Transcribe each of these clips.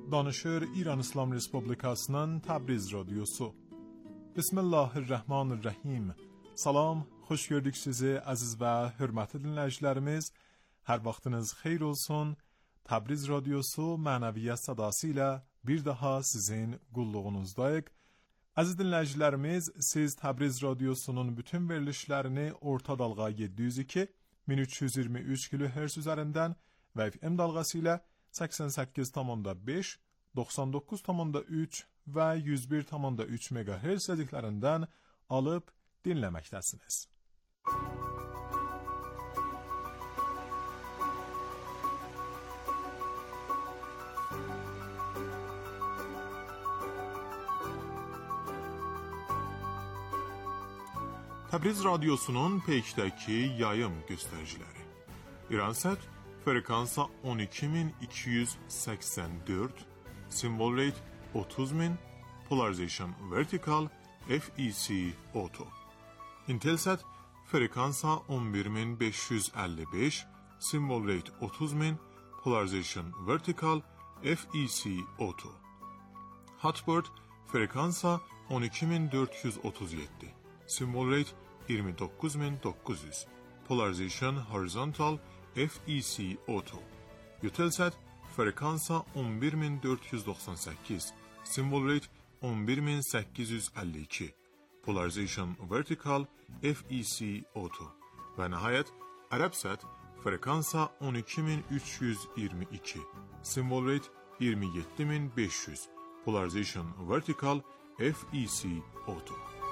Danışır İran İslam Respublikasının Təbriz Radyosu. Bismillahirrahmanirrahim. Salam, xoş gördük sizi aziz və hörmətli dinləyicilərimiz. Hər vaxtınız xeyir olsun. Təbriz Radyosu mənəviyyat sadası ilə bir daha sizin qulluğunuzdayıq. Aziz dinləyicilərimiz, siz Təbriz Radyosunun bütün verilişlərini orta dalğa 702 1323 kHz üzərindən və FM dalğası ilə 88,5, 99,3 və 101,3 MHz sədiklərindən alıb dinləməkdəsiniz. Təbriz Radyosunun peykdəki yayım göstəriciləri. İransat frekansa 12284, symbol rate 30000, polarization vertical, FEC auto. Intelsat frekansa 11555, symbol rate 30000, polarization vertical, FEC auto. Hotbird frekansa 12437, symbol rate 29900, polarization horizontal, FEC auto. Eutelsat frekansa 11498, symbol rate 11852, polarization vertical, FEC auto. Və nəhayət Arabsat frekansa 12322, symbol rate 27500, polarization vertical, FEC auto.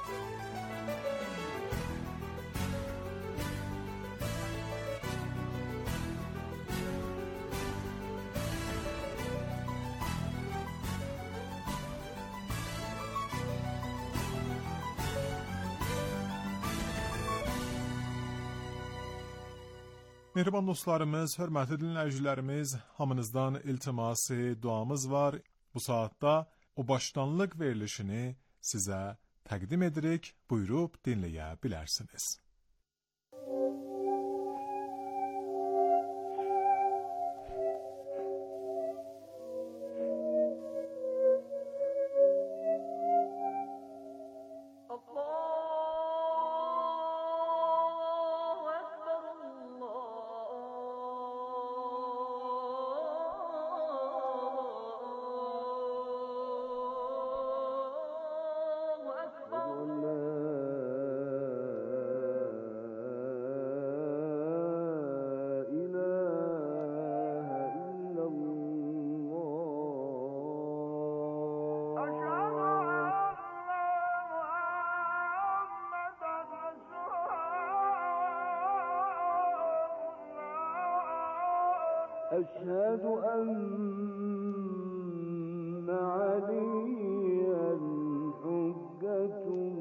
Mehriban dostlarımız, hörmətli dinləyicilərimiz, hamınızdan iltiması, duamız var. Bu saatda o başdanlıq verilişini sizə təqdim edirik. Buyurub dinləyə bilərsiniz. أشهد أن عليا حجة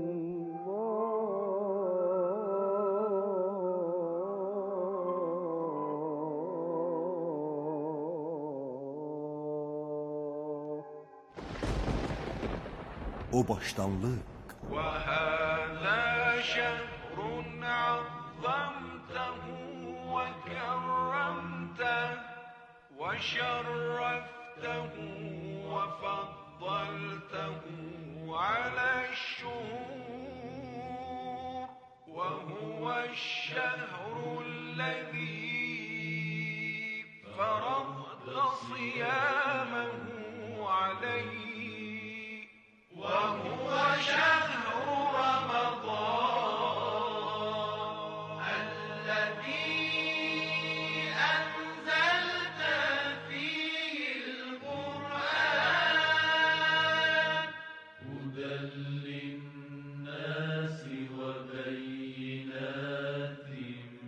الله. O başdanlıq. وهذا شهر عظمته وكرمته وشرفته وفضلته على الشهور وهو الشهر الذي فرضت صيامه عليه وهو شهر رمضان الذي وبينات من الهدى والفرقان.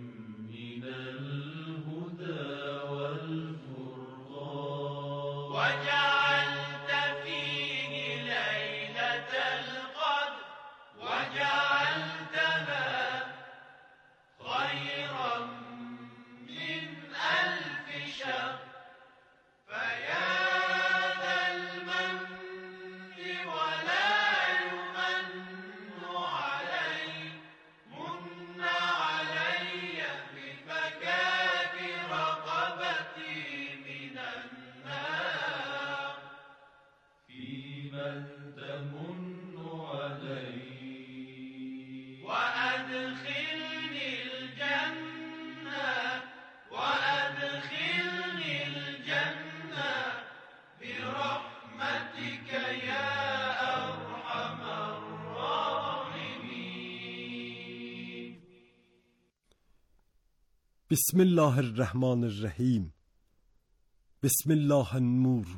Bismillahirrahmanirrahim. Bismillahün-nur.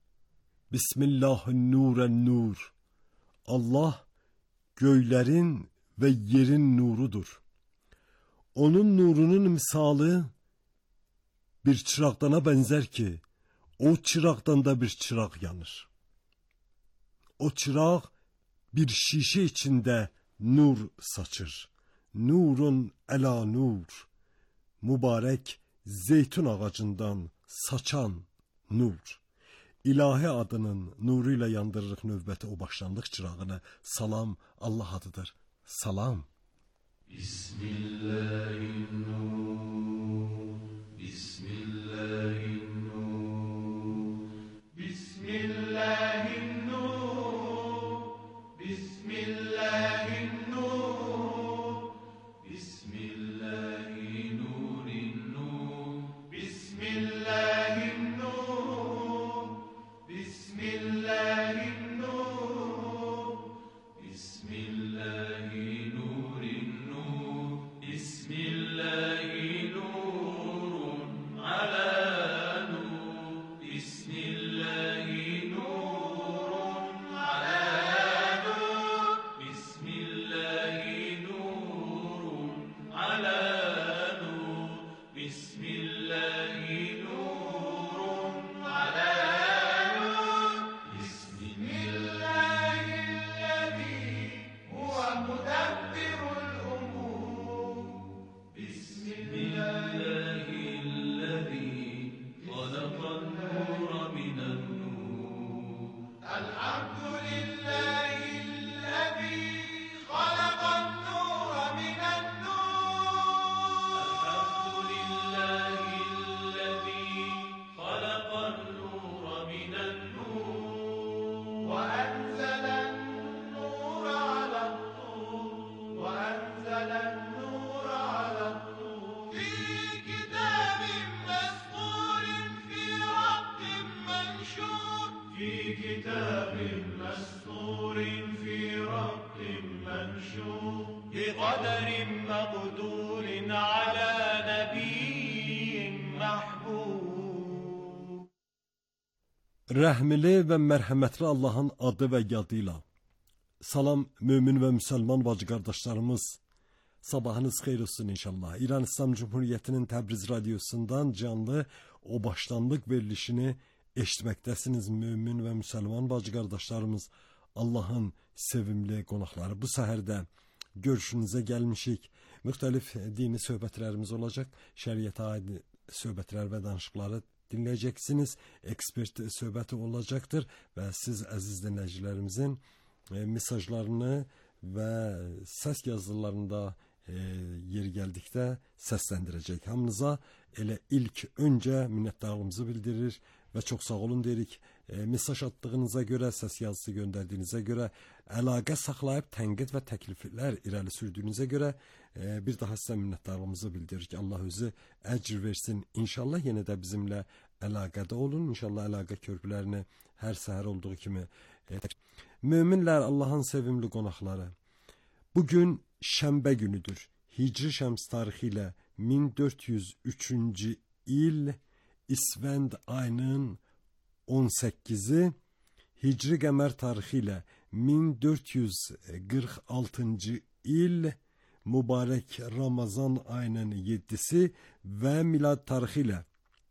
Bismillahün-nuren-nur. Allah göylerin ve yerin nurudur. Onun nurunun misalı bir çıraqdana benzer ki, o çıraqdan da bir çıraq yanır. O çıraq bir şişe içinde nur saçır. Nurun ela nur. Mübarek zeytun ağacından saçan nur. İlahi adının nuruyla yandırırıq növbəti o başlanlıq çırağını. Salam Allah adıdır. Salam. Bismillahirrahmanirrahim. Bismillahirrahmanirrahim. Bismillahirrahmanirrahim. Bismillahirrahmanirrahim. Bismillahirrahmanirrahim. Bismillahirrahmanirrahim. Bismillahirrahmanirrahim. Bismillahirrahmanirrahim. Bismillahirrahmanirrahim. Ala nur. Bismillahirrahmanirrahim. Ala nur. Bismillahirrahmanirrahim. Ala nur. Bismillahirrahmanirrahim. Ala nur. Bismillahirrahmanirrahim. Huve mudabbirul umur. Bismillahirrahmanirrahim. Halaqan nura minen nur. Elhamdülillahillezî halaqan nura minen nur. Elhamdülillahillezî halaqan nura minen nur. Ve enzelen nura alat-tur. Ve enzelen nura alat-tur. Fî kitabin mesturîn fî raqqin menşûr. Fî kitabin mesturîn fî raqqin menşûr. Biqaderin maqdûrin alâ nebiyyin mahbûb. Rəhmli və mərhəmətli Allahın adı və yadıyla. Salam mümin və müsəlman bacı qardaşlarımız. Sabahınız xeyir olsun inşallah. İran İslam Cumhuriyyətinin Təbriz radiosundan canlı o başlanlıq verilişini eşitməkdəsiniz mümin və müsəlman bacı qardaşlarımız. Allahın sevimli qonaqları. Bu səhərdə görüşünüzə gəlmişik. Müxtəlif dini söhbətlərimiz olacaq. Şəriətə aid söhbətlər və danışıqları dinləyəcəksiniz. Ekspert söhbəti olacaqdır və siz əziz dinləyicilərimizin mesajlarını və səs yazılarında yeri gəldikdə səsləndirəcək. Hamınıza elə ilk öncə minnətdarlığımızı bildirir və çox sağ olun deyirik. Mesaj attığınıza görə, səs yazısı göndərdiyinizə görə, əlaqə saxlayıb tənqid və təkliflər irəli sürdüyünüzə görə bir daha sizə minnətdarlığımızı bildiririk. Allah özü əcr versin. İnşallah yenə də bizimlə əlaqədə olun. İnşallah əlaqə körpülərini hər səhər olduğu kimi. Möminlər, Allahın sevimli qonaqları. Bugün şənbə günüdür. Hicri şəms tarixi ilə 1403-cü il İsvənd ayının 18-i, Hicri qəmər tarixi ilə 1446-cı il mübarək Ramazan ayının 7-si və milad tarixi ilə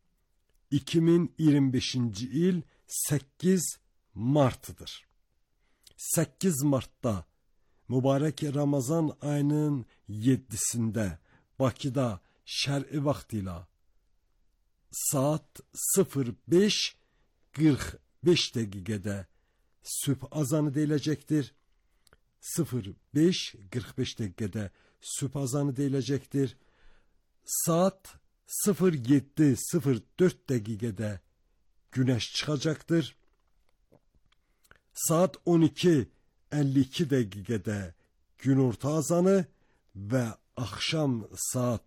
2025-ci il 8 martıdır. 8 martda mübarək Ramazan ayının 7-sində Bakıda şər'i vaxt ilə saat 05:45 dəqiqədə sübh azanı deyiləcəkdir. 05:45 dəqiqədə sübh azanı deyiləcəkdir. Saat 07:04 dəqiqədə günəş çıxacaqdır. Saat 12:52 dəqiqədə günorta azanı və axşam saat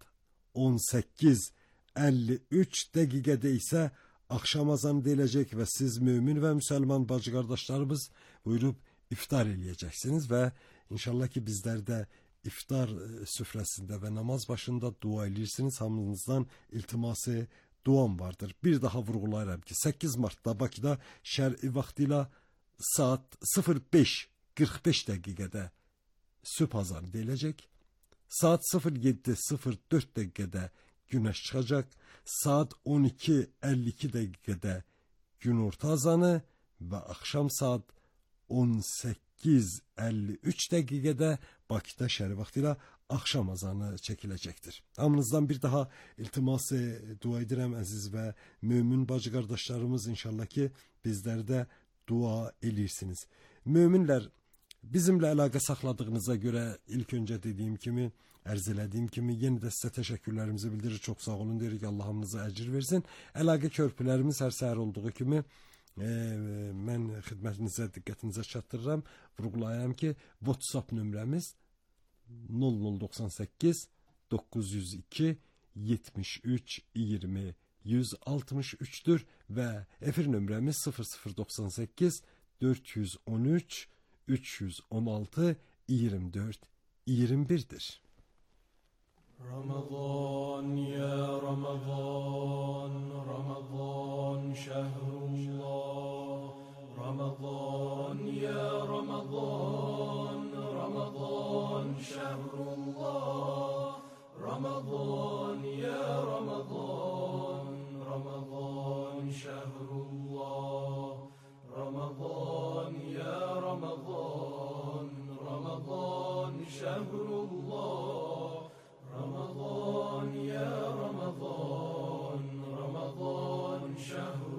18:53 dəqiqədə isə axşam azanı deyiləcək və siz mömin və müsəlman bacı qardaşlarımız buyurub iftar eləyəcəksiniz və inşallah ki bizlər də iftar süfrəsində və namaz başında dua edirsiniz. Hamınızdan iltiması duam vardır. Bir daha vurğulayıram ki 8 Martda Bakıda şər'i vaxtı ilə saat 05:45 dəqiqədə sübh azanı deyiləcək. Saat 07:04 dəqiqədə güneş çıxacaq. Saat 12:52 dəqiqədə günorta azanı və axşam saat 18:53 dəqiqədə Bakıda şəhər vaxtı ilə axşam azanı çəkiləcəkdir. Hamınızdan bir daha iltimas dua edirəm əziz və mömin bacı qardaşlarımız, inşallah ki bizlər də dua edirsiniz. Möminlər, bizimlə əlaqə saxladığınıza görə ilk öncə dediyim kimi, ərz elədiyim kimi yenə də sizə təşəkkürlərimizi bildirir. Çox sağ olun deyirik. Allah hamınıza əcr versin. Əlaqə körpülərimiz hər səhər olduğu kimi mən xidmətinizə, diqqətinizə çatdırıram. Vurğulayıram ki, WhatsApp nömrəmiz 0098 902 73 20 163'dür və efir nömrəmiz 0098 413 316 24 21'dir. رمضان يا رمضان رمضان شهر الله رمضان يا رمضان رمضان شهر الله رمضان يا رمضان رمضان شهر الله رمضان يا رمضان رمضان شهر الله رمضان يا رمضان رمضان شهر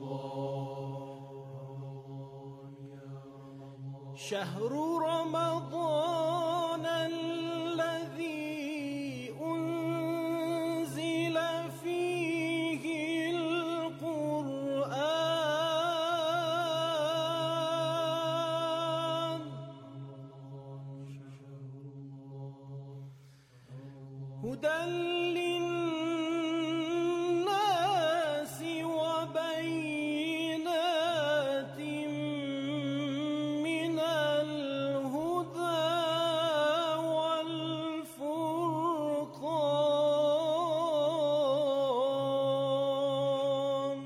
الله شهر رمضان الذي أنزل فيه القرآن هدى للناس وبينات من الهدى والفرقان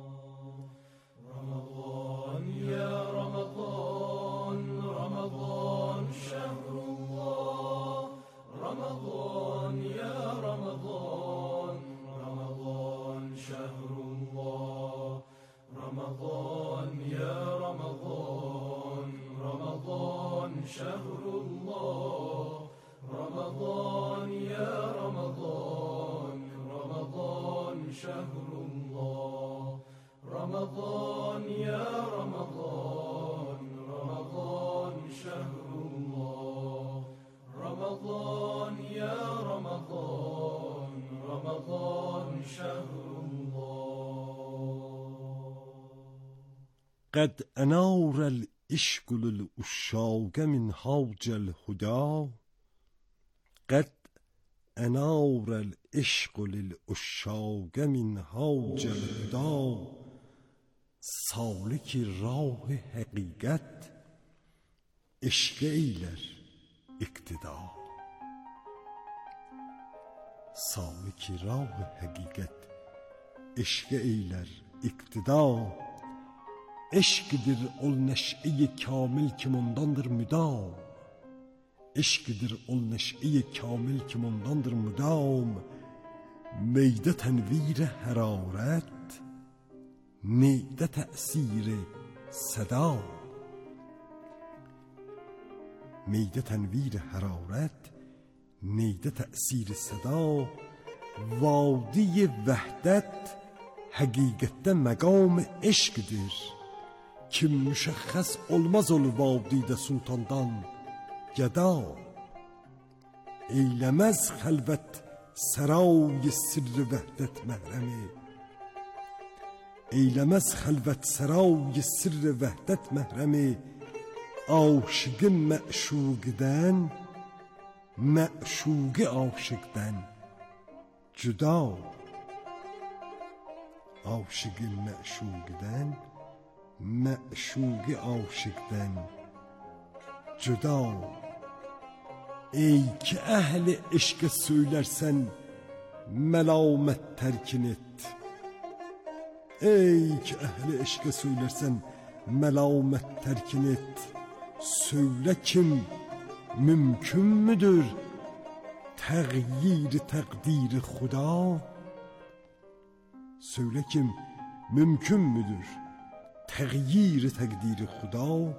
رمضان يا رمضان رمضان شهر الله رمضان يا رمضان رمضان شهر الله رمضان يا رمضان رمضان شهر الله رمضان يا رمضان رمضان شهر الله رمضان يا رمضان رمضان شهر الله رمضان يا رمضان رمضان شهر الله قد أنار العشق للعشاق من هوج الهدى قد أنار العشق للعشاق من هوج الهدى سالک راه حقیقت عشق eyler iktida سالک راه حقیقت عشق eyler iktida eşkdir ol neşe-i kamil kim ondandır müdam eşkdir ol neşe-i kamil kim ondandır müdam meyde tenvir hararet meyde tesir seda meyde tenvir hararet meyde tesir seda vadi vahdet həqiqətdə məqam eşqdir. Kim müşəxxəs olmaz ol vadidə sultandan gəda. Eyləməz xəlvət səray sirri vəhdət məhrəmi. Eyləməz xəlvət səray sirri vəhdət məhrəmi. Aşıqı məşuqdən, məşuqi aşıqdən cüda. Aşıqı məşuqdən, məşuqi aşıqdən cüda. Ey ki ehli eşke söylersen melamet terkin et. Ey ki ehli eşke söylersen melamet terkin et. Söyle kim mümkün müdür tağyir takdiri Xuda? Söyle kim mümkün müdür tağyir takdiri Xuda?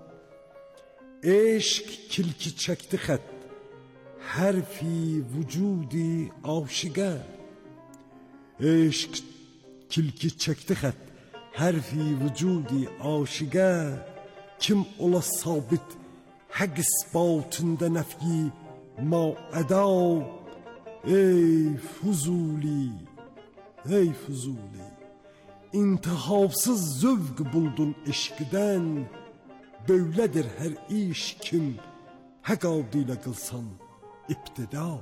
Eşk kilki çekti xət harfi vücudi aşıqa. Eşk kilki çekti xət harfi vücudi aşıqa. Kim ola sabit haq isbatında nefyi ma eda. Ey Fuzuli, ey Fuzuli, intihapsız zövq buldun eşkiden. Böyledir her iş kim hak adıyla kılsan iptida.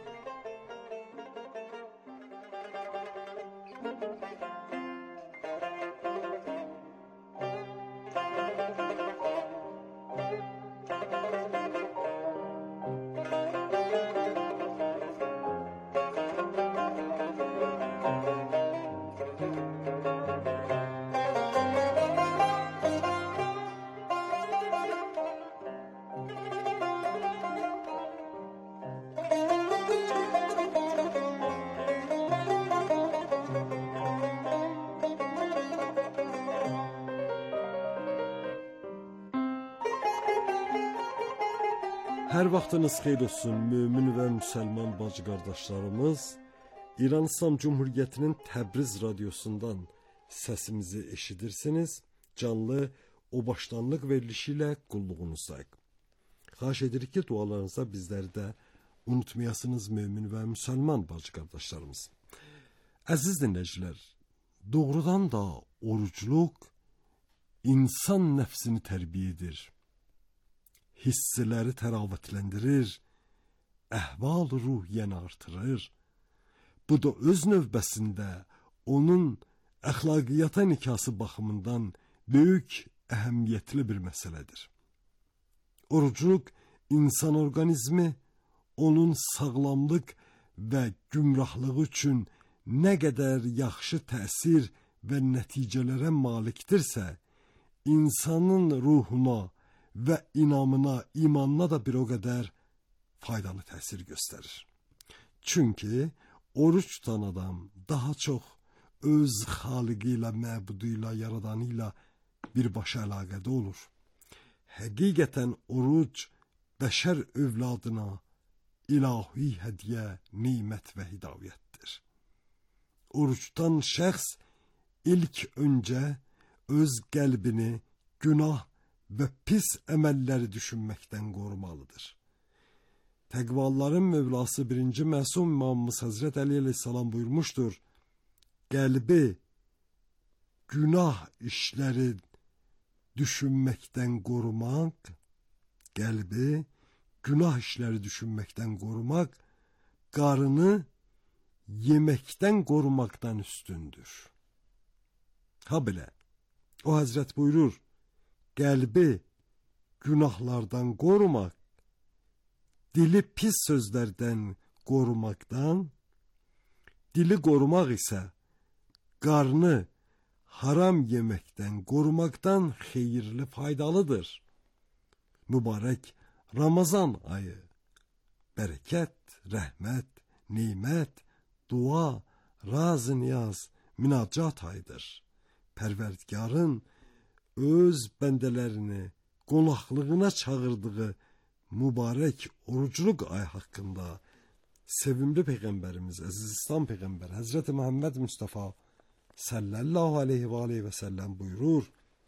Hər vaxtınız xeyir olsun mümin və müsəlman bacı qardaşlarımız. İran İslam Cumhuriyyətinin Təbriz radiosundan səsimizi eşidirsiniz. Canlı o başlanlıq verilişi ilə qulluğunuzdayıq. Xahiş edirik ki, dualarınızda bizləri də unutmayasınız mümin və müsəlman bacı qardaşlarımız. Əziz dinləyicilər, doğrudan da orucluq insan nəfsini tərbiyə edir. Hisseleri təravətləndirir, əhval ruhiyyəni artırır. Bu da öz növbəsində onun əxlaqiyyata nikası baxımından böyük əhəmiyyətli bir məsələdir. Orucluq insan orqanizmi onun sağlamlıq və gümrahlığı üçün nə qədər yaxşı təsir və nəticələrə malikdirsə, insanın ruhuna və inamına, imanına da bir o qədər faydalı təsir göstərir. Çünki oruç tutan adam daha çox öz xaliqi ilə, məbudu ilə, yaradanı ilə birbaşa əlaqədə olur. Həqiqətən oruc bəşər övladına ilahi hədiyyə, nimət və hidayətdir. Oruç tutan şəxs ilk öncə öz qəlbini günah və pis əməlləri düşünməkdən qorumalıdır. Təqvaların Mövlası 1. Məsum İmamımız Həzrət Əli əleyhissalam buyurmuşdur, qəlbi günah işləri düşünməkdən qorumaq, qəlbi günah işləri düşünməkdən qorumaq, qarını yeməkdən qorumaqdan üstündür. Ha belə, o Həzrət buyurur, qəlbi günahlardan qorumaq, dili pis sözlərdən qorumaqdan, dili qorumaq isə qarnı haram yeməkdən qorumaqdan xeyirli, faydalıdır. Mübarək Ramazan ayı bərəkət, rəhmət, nimət, dua, raz-niyaz, münacat ayıdır. Pərverdigarın öz bəndələrini qonaqlığına çağırdığı mübarək orucluq ay haqqında sevimli Peyğəmbərimiz, əziz İslam Peyğəmbər Həzrəti Muhammed Mustafa sallallahu aleyhi və aleyhi və səlləm buyurur,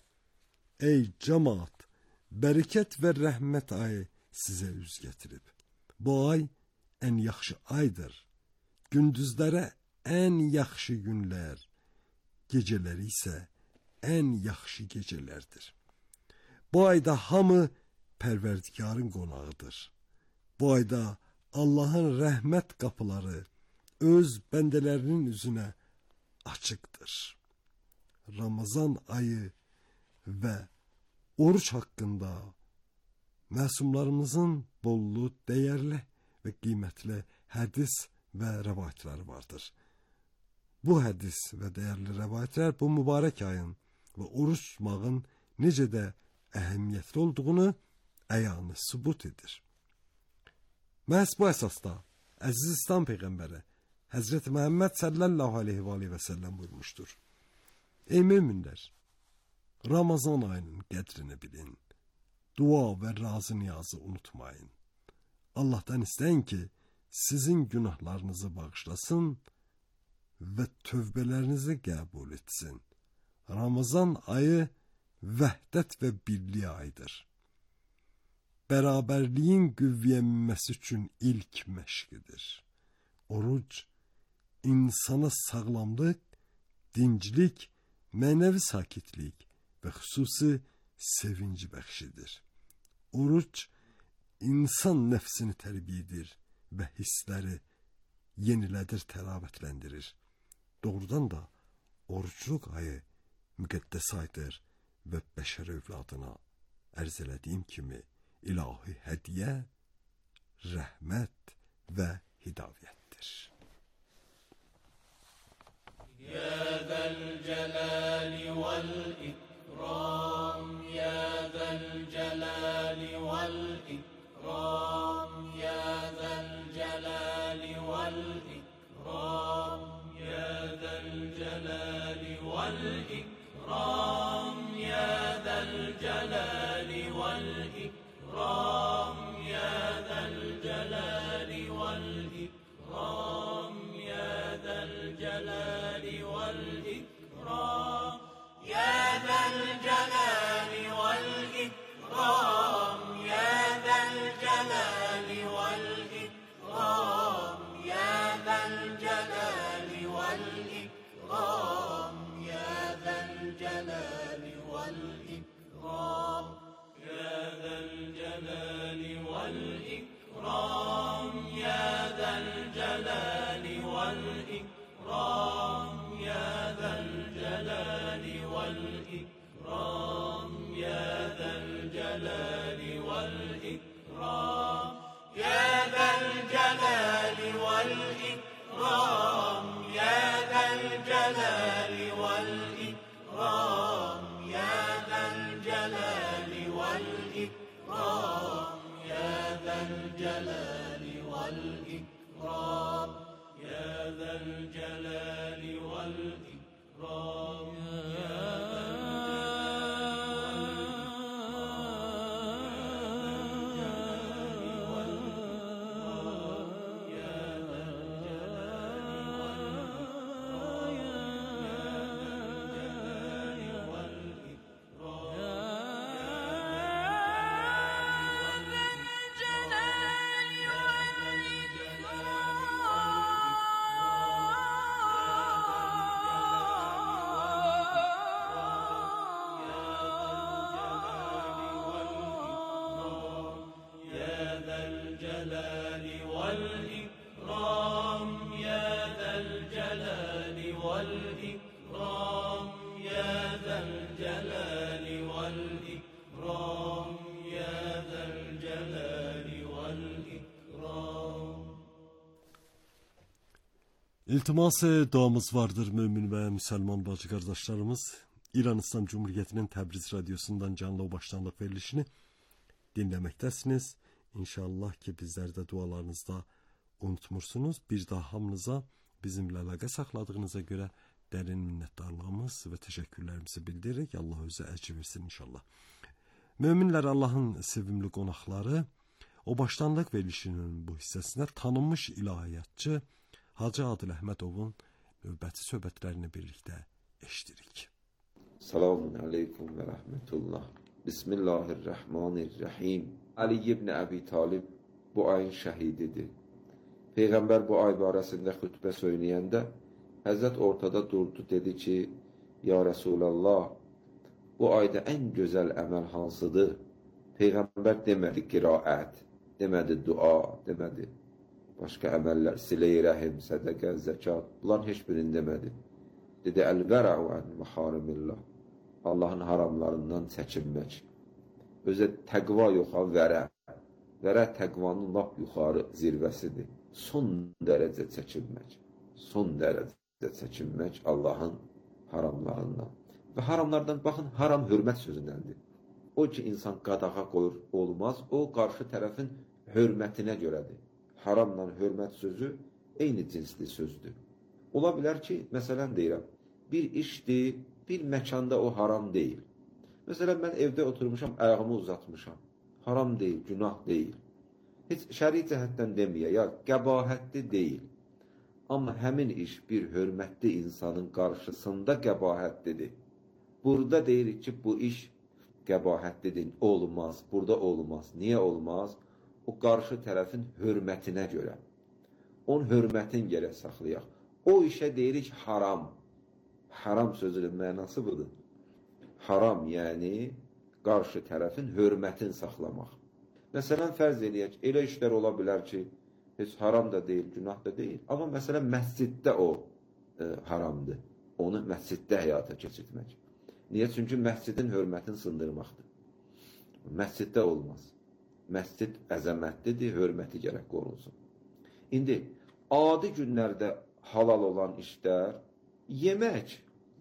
ey cəmaat, bərəkət və rəhmət ayı sizə üz gətirib. Bu ay ən yaxşı aydır. Gündüzlərə ən yaxşı günlər, gecələri isə ən yaxşı gecələrdir. Bu ayda hamı Pərverdigarın qonağıdır. Bu ayda Allahın rəhmət qapıları öz bəndələrinin üzünə açıqdır. Ramazan ayı və oruç haqqında məsumlarımızın bollu, dəyərli və qiymətli hədis və rəvayətləri vardır. Bu hədis və dəyərli rəvayətlər bu mübarək ayın və oruç tutmağın necə də əhəmiyyətli olduğunu əyanı sübut edir. Məhz bu əsasda Əziz İslam Peyğəmbəri Həzrəti Məhəmməd sallallahu aleyhi və səlləm buyurmuşdur. Ey müminlər, Ramazan ayının qədrini bilin, dua və razı niyazı unutmayın. Allah'tan istəyin ki, sizin günahlarınızı bağışlasın və tövbələrinizi qəbul etsin. Ramazan ayı vəhdət və birliyi ayıdır. Bərabərliyin qüvvəyə minməsi üçün ilk məşqidir. Oruc, insana sağlamlıq, dinclik, mənəvi sakitlik və xüsusi sevinci bəxşidir. Oruc, insan nəfsini tərbiyə edir və hissləri yenilədir, təravətləndirir. Doğrudan da orucluq ayı müqəddəs aydır və bəşər övladına ərz elədiyim kimi ilahi hədiyyə, rəhmət və hidayətdir. Ya zəl cəlali vəl ikram, ya zəl cəlali vəl ikram, ya zəl cəlali vəl ikram, ya zəl cəlali vəl ikram, ya zəl cəlali vəl ikram, ya zəl cəlali vəl ikram, ya zəl cəlali vəl ikram, ya zəl cəlali vəl ikram, ya zəl cəlali vəl ikram, ya zəl cəlali vəl ikram, ya zəl cəlali vəl ikram, ya zəl cəlali vəl ikram, ya zəl cəlali vəl ikram, ya zəl cəlali vəl ikram, ya zəl cəlali vəl ikram, ya zəl cəlali vəl ikram, ya zəl cəlali vəl ikram, ya zəl cəlali vəl ikram, ya zəl cəlali vəl ikram, ya zəl cəlali vəl ikram, İltiması duamız vardır mümin ve Müslüman bacı kardeşlerimiz. İran İslam Cumhuriyeti'nin Təbriz Radyosu'ndan canlı o başlandık verilişini dinlemektesiniz. İnşallah ki bizler de dualarınızda unutmursunuz. Bir daha hamınıza bizimle əlaqə saxladığınıza göre derin minnettarlığımız ve teşekkürlerimizi bildirerek Allah özü əcr versin inşallah. Müminler, Allah'ın sevimli qonaqları, o başlandık verilişinin bu hissesine tanınmış ilahiyatçı Hacı Adil Əhmədovun növbəti söhbətlərini birlikdə eşidirik. Selamun aleyküm ve rahmetullah. Bismillahirrahmanirrahim. Ali ibn Abi Talib bu ayın şəhididir. Peyğəmbər bu ay barəsində xütbə söyləyəndə Həzrət ortada durdu, dedi ki, Ya Resulallah, bu ayda ən gözəl əməl hansıdır? Peyğəmbər demədi qiraət, demədi dua, demədi başqa əməllər, silə-i rəhim, sədəqə, zəkat, bunların heç birini demədi. Dedi, əl-vərəu ən məharimillah, Allahın haramlarından çəkinmək. Özə təqva yox, vərə, Vərə təqvanın lap yuxarı zirvəsidir. Son dərəcə çəkinmək. Son dərəcə çəkinmək Allahın haramlarından. Və haramlardan, baxın, haram hörmət sözündəndir. O ki, insan qadağa qoyur, olmaz, o qarşı tərəfin hörmətinə görədir. Haramla hörmət sözü eyni cinsli sözdür. Ola bilər ki, məsələn deyirəm, bir işdir, bir məkanda o haram deyil. Məsələn, mən evdə oturmuşam, ayağımı uzatmışam. Haram deyil, günah deyil. Heç şəri cəhətdən deməyə, ya qəbahətli deyil. Amma həmin iş bir hörmətli insanın qarşısında qəbahətlidir. Burada deyirik ki, bu iş qəbahətlidir, olmaz, burada olmaz. Niyə olmaz? O qarşı tərəfin hörmətinə görə. Onun hörmətin gərək saxlayaq. O işə deyirik haram. Haram sözünün mənası budur. Haram, yəni qarşı tərəfin hörmətin saxlamaq. Məsələn, fərz eləyək, elə işlər ola bilər ki, heç haram da deyil, günah da deyil. Amma məsələn, məsciddə o haramdır. Onu məsciddə həyata keçirtmək. Niyə? Çünki məscidin hörmətini sındırmaqdır. Məsciddə olmaz. Məscid əzəmətlidir, hörməti gərək qorunsun. İndi, adi günlərdə halal olan işlər, yemək,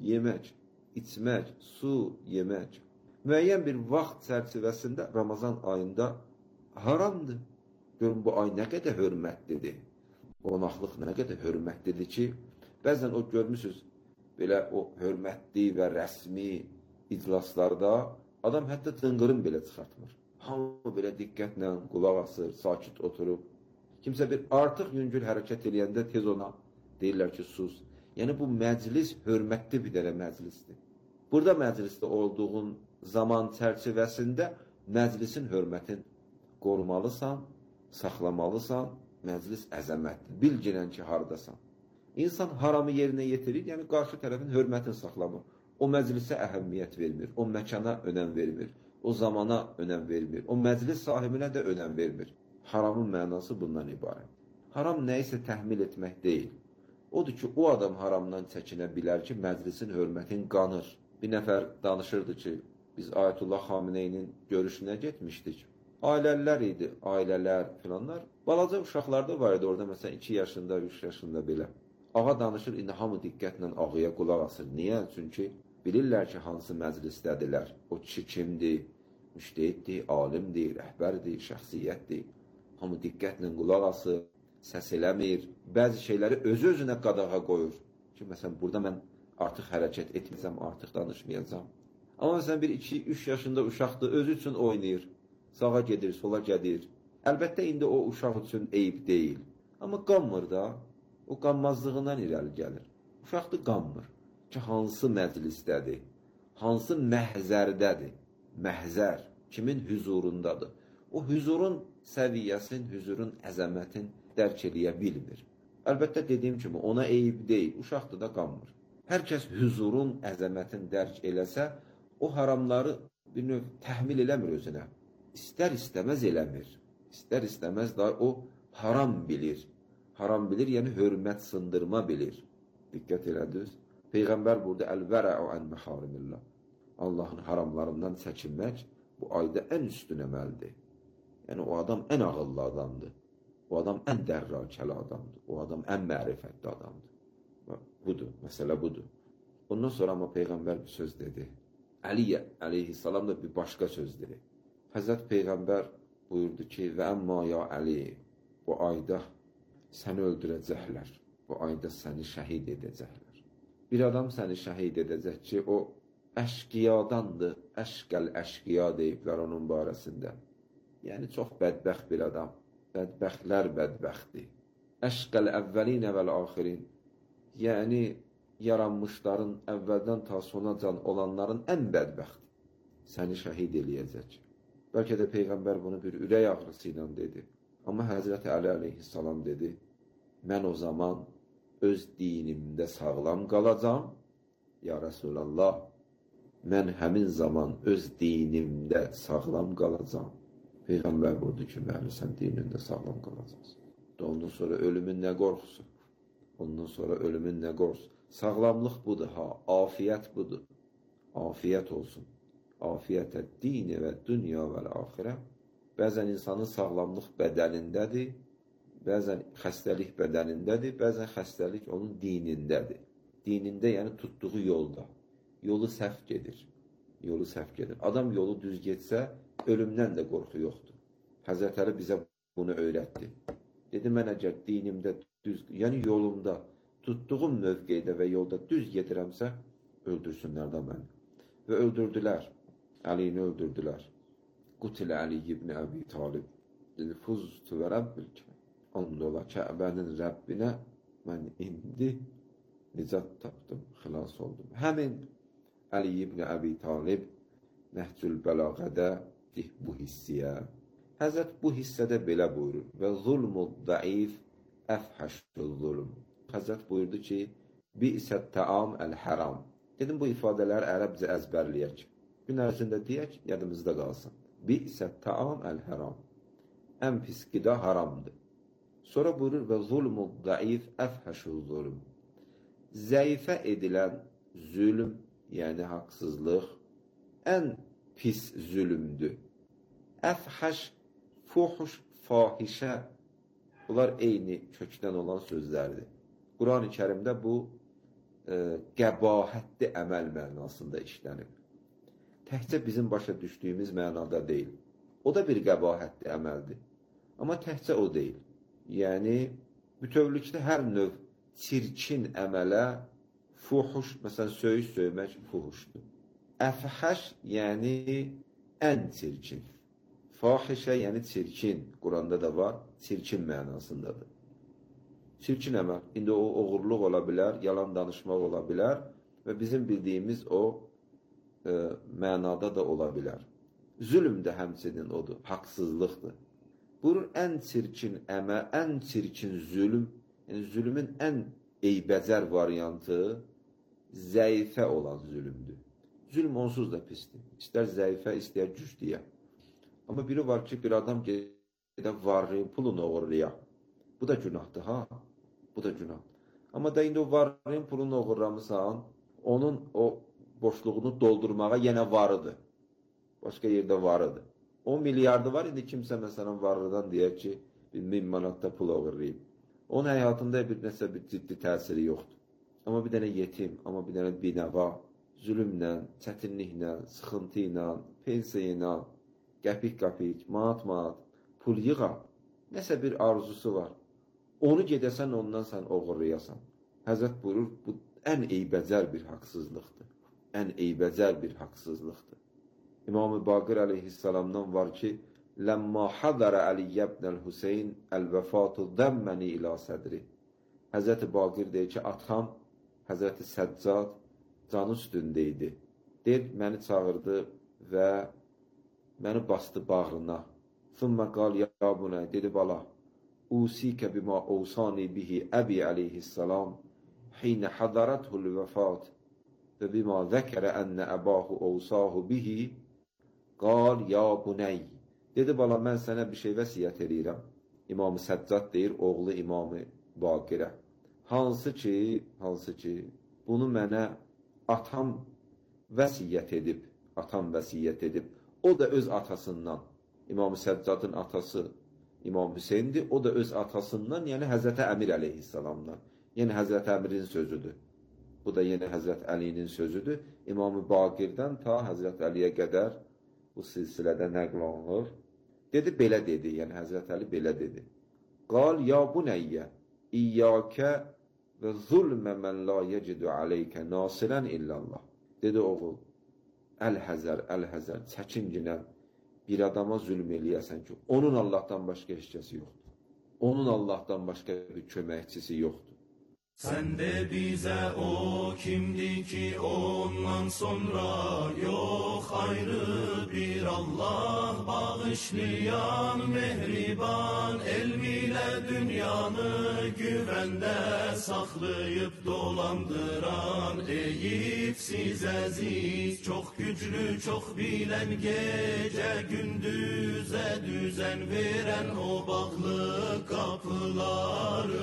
içmək, su, yemək, müəyyən bir vaxt çərçivəsində Ramazan ayında haramdır. Görün, bu ay nə qədər hörmətlidir. Qonaqlıq nə qədər hörmətlidir ki, bəzən o görmüsünüz, belə o hörmətli və rəsmi iclaslarda adam hətta tınqırın belə çıxartmır. Hamı belə diqqətlə qulaq asır, sakit oturub. Kimsə bir artıq yüngül hərəkət eləyəndə tez ona deyirlər ki, sus. Yəni, bu məclis hörmətli bir dənə məclisdir. Burada məclisdə olduğun zaman çərçivəsində məclisin hörmətin qorumalısan, saxlamalısan, məclis əzəmətli. Bilginən ki, haradasan. İnsan haramı yerinə yetirir, yəni qarşı tərəfin hörmətini saxlamır. O məclisə əhəmiyyət vermir, o məkana önəm vermir, o zamana önəm vermir, o məclis sahibinə də önəm vermir. Haramın mənası bundan ibarət. Haram nə isə təhmil etmək deyil. Odur ki, o adam haramdan çəkinə bilər ki, məclisin hörmətin qanır. Bir nəfər danışırdı ki, biz Ayətullah Xameneyinin görüşünə getmişdik. Ailələr idi, ailələr filanlar. Balaca uşaqlarda var idi orada, məsələn 2 yaşında, 3 yaşında belə. Ağa danışır, indi hamı diqqətlə ağaya qulaq asır. Niyə? Çünki bilirlər ki, hansı məclisdədirlər. O kişi kimdir? Müştehiddir, alimdir, rəhbərdir, şəxsiyyətdir. Hamı diqqətlə qulaq asır, səs eləmir. Bəzi şeyləri özü-özünə qadağa qoyur. Ki, məsələn, burada mən artıq hərəkət etməyəcəm, artıq danışmayacam. Amma məsələn, bir 2-3 yaşında uşaqdır, özü üçün oynayır. Sağa gedir, sola gedir. Əlbəttə, indi o uşaq üçün eyib deyil. Amma qanmır da, o qanmazlığından irəli gəlir. Uşaqdır, qanmır. Ki, hansı məclisdədir, hansı məhzərdədir. Məhzər, kimin hüzurundadır. O hüzurun səviyyəsin, hüzurun əzəmətin dərk eləyə bilmir. Əlbəttə, dediyim kimi, ona eyib deyil, uşaqdır da qanmır. Hər kəs hüzurun əzəmətin dərk eləsə, o haramları bir növ təhmil eləmir özünə. İstər-istəməz eləmir. İstər-istəməz da o haram bilir. Haram bilir, yəni hörmət sındırma bilir. Diqqət elədiniz. Peyğəmbər burada əl-vərə'u ən məharimillah. Allahın haramlarından çəkinmək bu ayda ən üstün əməldir. Yəni o adam ən ağıllı adamdır. O adam ən dərrakəli adamdır. O adam ən mərifətli adamdır. Budur, məsələ budur. Ondan sonra amma Peyğəmbər bir söz dedi. Əliyə əleyhissalam da bir başqa söz dedi. Həzrət Peyğəmbər buyurdu ki, və əmmə ya Əli, bu ayda səni öldürəcəklər. Bu ayda səni şəhid edəcəklər. Bir adam səni şəhid edəcək ki, o əşqiyadandır. Əşqəl əşqiya deyiblər onun barəsində. Yəni, çox bədbəxt bir adam. Bədbəxtlər bədbəxtdir. Əşqəl əvvəlinə vəl-axirin. Yəni, yaranmışların əvvəldən ta sonacan olanların ən bədbəxti. Səni şəhid eləyəcək. Bəlkə də Peyğəmbər bunu bir ürək ağrısı ilə dedi. Amma Həzrəti Əli əleyhissalam dedi, mən o zaman öz dinimdə sağlam qalacam. Ya Rəsulallah, mən həmin zaman öz dinimdə sağlam qalacam. Peyğəmbər buyurdu ki, bəli, sən dinində sağlam qalacaqsın. Ondan sonra ölümün nə qorxusu? Ondan sonra ölümün nə qorxusu? Sağlamlıq budur, afiyət budur. Afiyət olsun. Afiyətə dini və dünya və əxirə. Bəzən insanın sağlamlıq bədənindədir, bəzən xəstəlik bədənindədir, bəzən xəstəlik onun dinindədir. Dinində, yəni tutduğu yolda. Yolu səhv gedir. Yolu səhv gedir. Adam yolu düz getsə, ölümdən də qorxu yoxdur. Həzrət Əli bizə bunu öyrətdi. Dedi, mən əgər dinimdə düz, yəni yolumda, tutduğum mövqeydə və yolda düz gedirəmsə, öldürsünlər də məni. Və öldürdülər. Əlini öldürdülər. Qutil Əli ibn Əbi Talib. Fuztu və Rabbil Kəb. Ondola Kəbənin Rəbbinə mən indi nicat tapdım, xilas oldum. Həmin Əli ibn Əbi Talib Nəhcül Bəlağədə bu hissiyə. Həzrət bu hissədə belə buyurur. Və zulmud zəif əfhəşül zulm. Həzrət buyurdu ki, bi'sət təam əl-həram. Dedim, bu ifadələri ərəbcə əzbərləyək. Gün ərzində deyək, yadımızda qalsın. Bi'sət təam əl-həram. Ən pis qida haramdır. Sonra buyurur və zulmud zəif əfhəşül zulm. Zəifə edilən zülm, yəni haqsızlıq, ən pis zülümdür. Əfhəş, fuhuş, fahişə, bunlar eyni kökdən olan sözlərdir. Quran-ı Kərimdə bu qəbahətli əməl mənasında işlənib. Təhcə bizim başa düşdüyümüz mənada deyil. O da bir qəbahətli əməldir. Amma təhcə o deyil. Yəni, bütövlükdə hər növ çirkin əmələ fuhuş, məsələn, söyüş söymək fuhuşdur. Əfhəş, yəni ən çirkin. Fahişə, yəni çirkin. Quranda da var, çirkin mənasındadır. Çirkin əməl. İndi o oğurluq ola bilər, yalan danışmaq ola bilər və bizim bildiyimiz o mənada da ola bilər. Zülm də həmçinin odur, haqsızlıqdır. Buyurur, ən çirkin əməl, ən çirkin zülm, yəni zülmün ən eybəcər variantı zəifə olan zülmdür. Zülm onsuz da pisdir. İstər zəifə, istər güclüyə. Amma biri var ki, bir adam gedə varrıyın pulunu oğurluya. Bu da günahdır, ha? Bu da günah. Amma da indi o varrıyın pulunu oğurlamısan, onun o boşluğunu doldurmağa yenə varıdır. Başqa yerdə varıdır. 10 milyardı var, indi kimsə məsələn varlıdan deyər ki, 1000 manatda pul oğurlayıb. Onun həyatında bir ciddi təsiri yoxdur. Amma bir dənə yetim, amma bir dənə binəva, zülümlə, çətinliklə, sıxıntı ilə, pensiya ilə, qəpik-qəpik, manat-manat, pul yığa, nəsə bir arzusu var. Onu gedəsən, ondan sən oğurlayasan. Həzrət buyurur, bu ən eybəcər bir haqsızlıqdır. Ən eybəcər bir haqsızlıqdır. İmam-ı Baqir əleyhissalamdan var ki, Ləmmə hadərə Əliyə ibnəl Hüseyin əl-vəfatu dəmməni ilə sədri. Həzrəti Baqir deyir ki, atam, Həzrəti Səccad canı üstündə idi. Deyir, məni çağırdı və məni bastı bağrına. Thumma qal ya bunə, dedi bala, usikə bima usani bihi əbi əleyhissalam, hinə hadarathul vəfat və bima zəkərə ənə əbahu usahu bihi, qal ya bunəy. Dedi, bala, mən sənə bir şey vəsiyyət edirəm. İmam-ı Səccad deyir, oğlu İmam-ı Baqirə. Hansı ki, bunu mənə atam vəsiyyət edib, o da öz atasından, İmam-ı Səccadın atası İmam Hüseyindir, o da öz atasından, yəni Həzrəti Əmir əleyhissalamdan, yəni Həzrəti Əmirin sözüdür. Bu da yenə Həzrət Əlinin sözüdür. İmam-ı Baqirdən ta Həzrət Əliyə qədər bu silsilədə nəql olunur. Dedi, belə dedi, yəni Həzrət Əli belə dedi. Qal ya bunəyyə, İyyəkə və zulmə mən la yecidu aleykə nasirən illallah. Dedi, oğul, əl-həzər, çəkincinə bir adama zülm eləyəsən ki, onun Allahdan başqa heç kəsi yoxdur. Onun Allahdan başqa bir köməkçisi yoxdur. Sen de bize o kimdi ki ondan sonra yok ayrı bir Allah bağışlayan mehriban elmiyle dünyanı güvende saklayıp dolandıran Eyüpsiz aziz çok güçlü çok bilen gece gündüze düzen veren o bağlı kapıları aç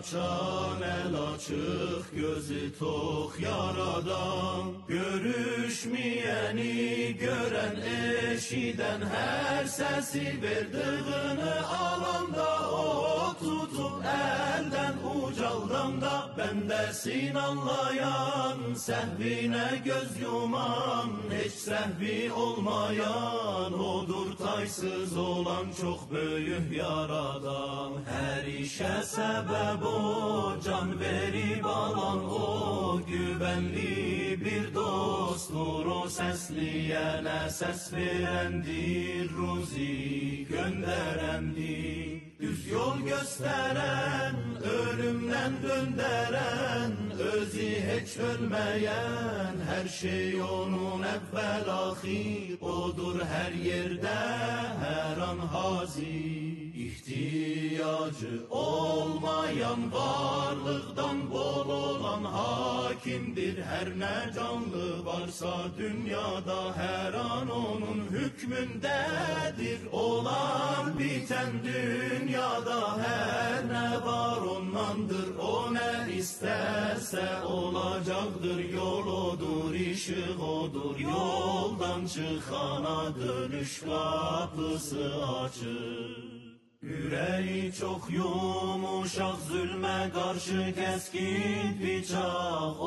açan, el açıq, gözü tox yaradan. Görüşməyəni görən, eşidən, hər səsi verdığını alanda, o tutub əldən ucaldanda, bəndəsin anlayan, səhvinə göz yuman, heç səhvi olmayan, odur taysız olan, çox böyük yaradan. Hər işə səbəb o, can verib alan o, güvənli bir dostdur o, səsliyənə səs verəndir, ruzi göndərəndir. Düz yol göstərən, ölümdən döndərən, özü heç ölməyən, hər şey onun əvvəl axir, odur hər yerdə, hər an hazir. İhtiyacı olmayan, varlıqdan bol olan hakimdir, hər nə canlı varsa dünyada, hər an onun hükmündədir, olan bitən dünyada, hər nə var ondandır, o nə istərsə olacaqdır, yol odur, işıq odur, yoldan çıxana dönüş qapısı açır. Ürəyi çox yumuşaq, zülmə qarşı kəskin bıçaq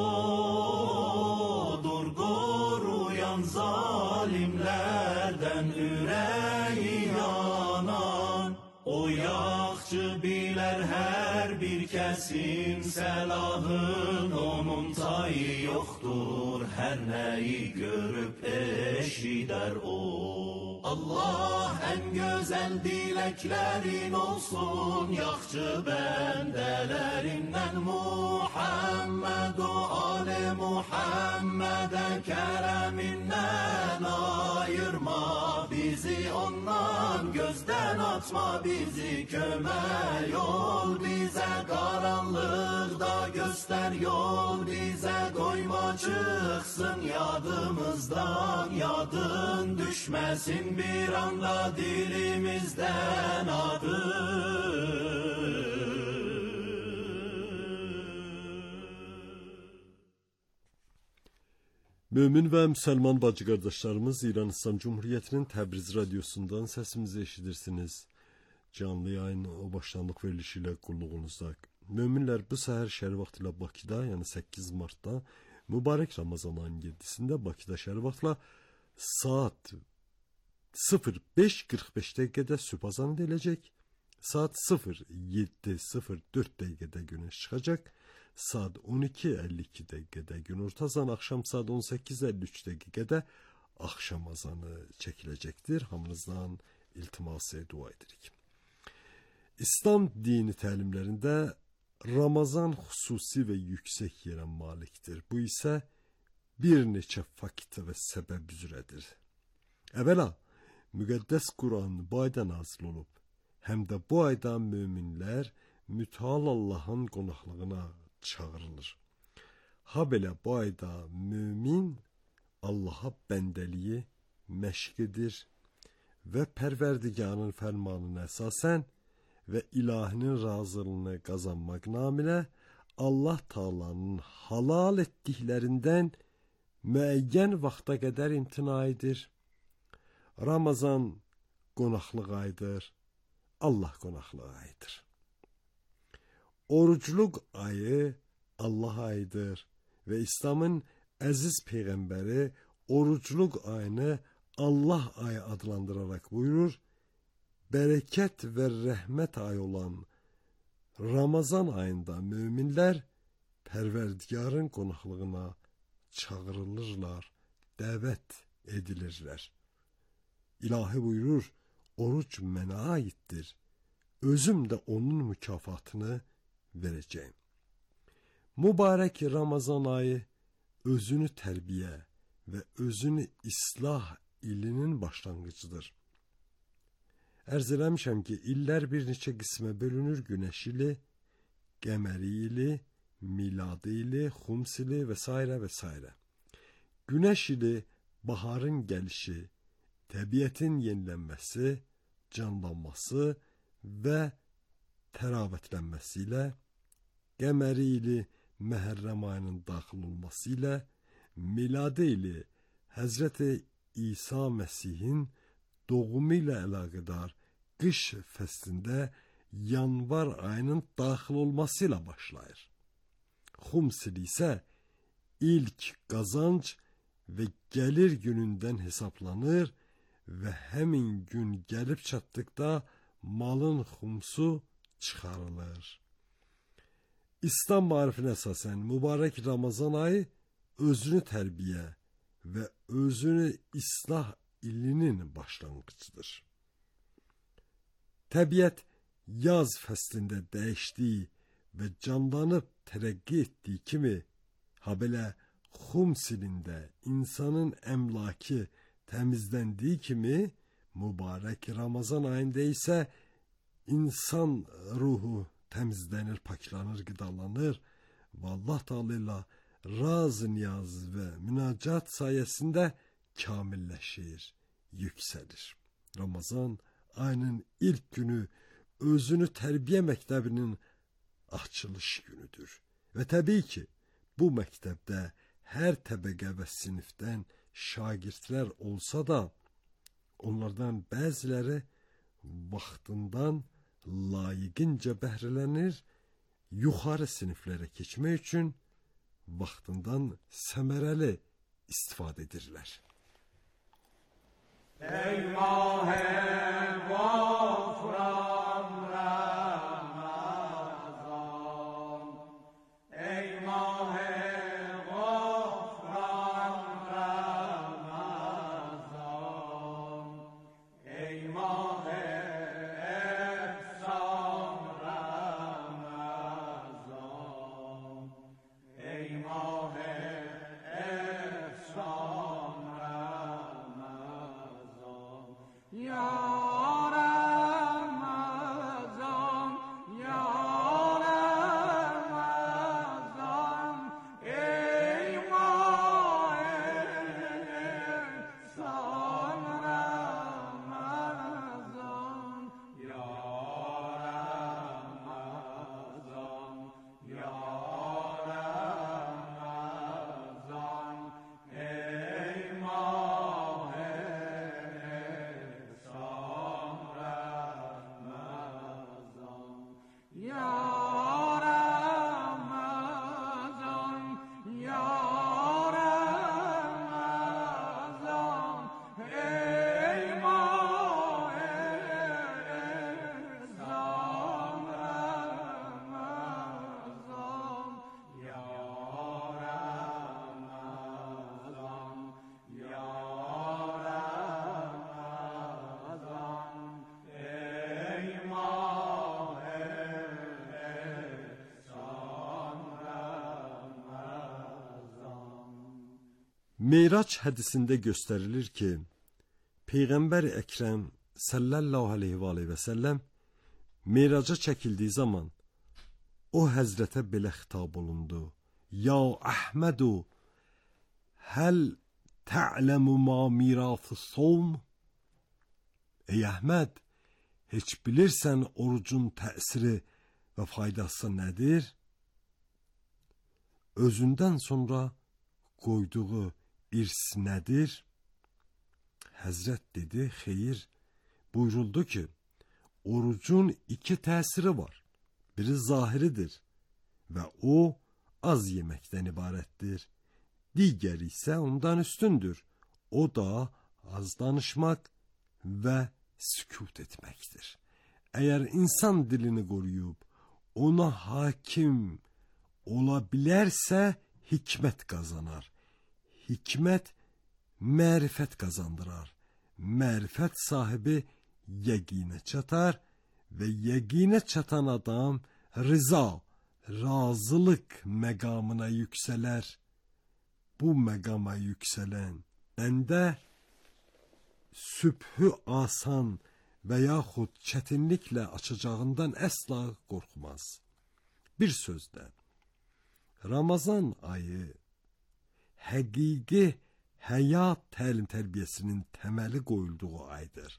odur, qoruyan zalimlərdən ürəyi yanan. O yaxşı bilər hər bir kəsin səlahın, onun tayı yoxdur, hər nəyi görüb eşidər o. Allah ən gözəl diləklərin olsun, yaxşı bəndələrindən Muhammed o ali Muhammedə kərəmindən ayırma bizi ondan, gözdən atma bizi, kömək ol bizə, qaranlıqda göstər yol bizə, qoyma çıxsın yadımızdan, yadın düşməsin bir anda dilimizdən adı. Mömin və müsəlman bacı qardaşlarımız, İran İslam Cumhuriyyətinin Təbriz radiosundan səsimizi eşidirsiniz. Canlı yayın o başlanlıq verilişi ilə qulluğunuzda. Möminlər bu səhər şəhər vaxtı ilə Bakıda, yəni 8 martda, mübarək Ramazan ayının 7-sində Bakıda şəhər vaxtla saat 05:45 dəqiqədə sübh azanı ediləcək. Saat 07:04 dəqiqədə güneş çıxacaq. Saat 12:52 dəqiqədə günorta azanı, axşam saat 18:53 dəqiqədə axşam azanı çəkiləcəkdir. Hamınızdan iltiması dua edirik. İslam dini təlimlərində Ramazan xüsusi və yüksək yerə malikdir. Bu isə bir neçə fakt və səbəb üzrədir. Əvvəla, müqəddəs Quran bu ayda nazil olub. Həm də bu ayda möminlər mütəal Allahın qonaqlığına çağırılır. Ha belə bu ayda mömin Allaha bəndəliyi məşq edir və Pərverdigarın fərmanına əsasən və ilahinin razılığını qazanmaq naminə Allah Taala'nın halal etdiklərindən müəyyən vaxta qədər imtina edir. Ramazan qonaqlıq ayıdır, Allah qonaqlığı ayıdır. Orucluq ayı Allah ayıdır və İslamın əziz peyğəmbəri orucluq ayını Allah ayı adlandıraraq buyurur, bərəkət və rəhmət ayı olan Ramazan ayında möminlər Pərverdigarın qonaqlığına çağırılırlar, dəvət edilirlər. İlahi buyurur, oruc mənə aiddir, özüm də onun mükafatını verəcəyim. Mübarək Ramazan ayı özünü tərbiyə və özünü islah ilinin başlanğıcıdır. Ərz eləmişəm ki, illər bir neçə qismə bölünür: günəş ili, qəməri ili, miladi ili, xums ili və s. və s. Günəş ili baharın gəlişi, təbiətin yenilənməsi, canlanması və təravətlənməsi ilə qəməri ili Məhərrəm ayının daxil olması ilə miladi ili Həzrəti İsa Məsihin doğumu ilə əlaqədar qış fəslində yanvar ayının daxil olması ilə başlayır. Xums ili isə ilk qazanc və gəlir günündən hesablanır və həmin gün gəlib çatdıqda malın xumsu çıxarılır. İslam marifinə əsasən mübarək Ramazan ayı özünü tərbiyə və özünü islah ilinin başlanğıcıdır. Təbiət yaz fəslində dəyişdiyi və canlanıb tərəqqi etdiyi kimi, habelə Xums ilində insanın əmlakı təmizləndiyi kimi, mübarək Ramazan ayında isə insan ruhu təmizlənir, paklanır, qidalanır və Allah Teala ilə raz, niyaz və münacat sayəsində kamilləşir, yüksəlir. Ramazan ayının ilk günü özünü tərbiyə məktəbinin açılış günüdür. Və təbii ki, bu məktəbdə hər təbəqə və sinifdən şagirdlər olsa da, onlardan bəziləri vaxtından layiqincə bəhrələnir, yuxarı siniflərə keçmək üçün vaxtından səmərəli istifadə edirlər. Ey mah-ı gofran Ramazan, ey mah-ı gofran Ramazan, ey mah-ı efsan Ramazan, ey mah-ı efsan Ramazan, ya Ramazan, ya Ramazan, ey mah-ı efsan Ramazan, ya Ramazan, ya Ramazan, ey mah-ı efsan Ramazan, ya Ramazan, ya Ramazan, ey mah-ı efsan Ramazan, ya Ramazan, ya Ramazan, ey mah-ı efsan Ramazan. Meyrac hədisində göstərilir ki, Peyğəmbər Əkrəm sallallahu aleyhi və səlləm Meyraca çəkildiyi zaman o həzrətə belə xitab olundu: Ya Əhmədu, həl tə'ləmu ma mirafı sovm? Ey Əhməd, heç bilirsən orucun təsiri və faydası nədir? Özündən sonra qoyduğu irs nədir? Həzrət dedi, xeyr, buyuruldu ki, orucun iki təsiri var. Biri zahiridir və o az yeməkdən ibarətdir. Digəri isə ondan üstündür. O da az danışmaq və sükut etməkdir. Əgər insan dilini qoruyub ona hakim ola bilərsə, hikmət qazanar. Hikmət mərifət qazandırar. Mərifət sahibi yəqinə çatar və yəqinə çatan adam rıza, razılıq məqamına yüksələr. Bu məqama yüksələn bəndə sübhü asan və yaxud çətinliklə açacağından əsla qorxmaz. Bir sözlə, Ramazan ayı həqiqi həyat təlim-tərbiyəsinin təməli qoyulduğu aydır.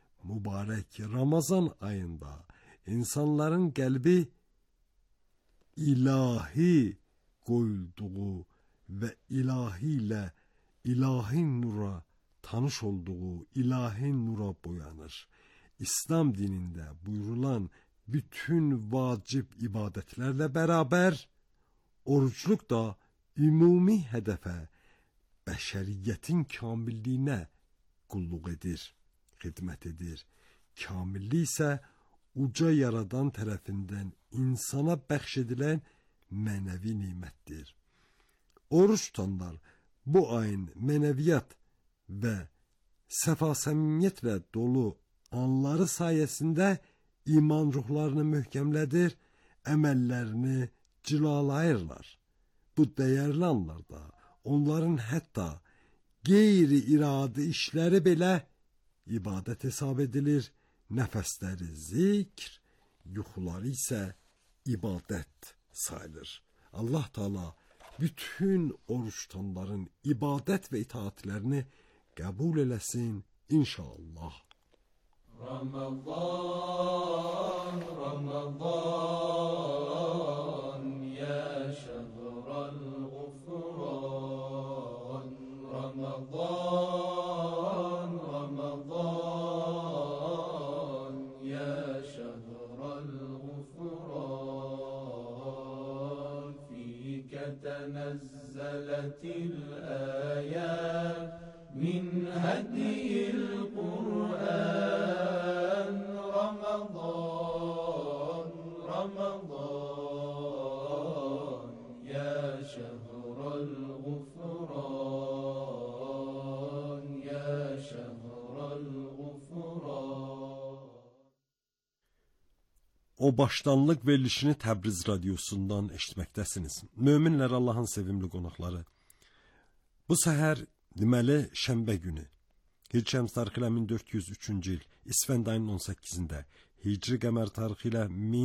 Mübarək Ramazan ayında insanların qəlbi ilahi qoyulduğu və ilahi ilə ilahin nura tanış olduğu ilahin nura boyanır. İslam dinində buyurulan bütün vacib ibadətlərlə bərabər orucluq da ümumi hədəfə, bəşəriyyətin kamilliyinə qulluq edir, xidmət edir. Kamillik isə uca yaradan tərəfindən insana bəxş edilən mənəvi nimətdir. Oruç tutanlar bu ayın mənəviyyat və səfa-səmimiyyətlə dolu anları sayəsində iman ruhlarını möhkəmlədir, əməllərini cilalayırlar. Bu dəyərli anlarda onların hətta qeyri-iradi işləri belə ibadət hesab edilir, nəfəsləri zikr, yuxuları isə ibadət sayılır. Allah Teala bütün oruç tutanların ibadət və itaatlərini qəbul eləsin inşallah. Ramazan, Ramazan, ya şehral gufran. Ramazan, Ramazan, ya şehral gufran. Fike tenezzeletil ayat min hediyil Kur'an. Ramazan, Ramazan, ya şehral gufran, ya şehral gufran. O başdanlıq verilişini Təbriz radiosundan eşitməkdəsiniz. Möminlər, Allahın sevimli qonaqları. Bu səhər deməli şənbə günü, Hicri şəms tarixi ilə 1403-cü il, İsfənd ayının 18-də, Hicri qəmər tarixi ilə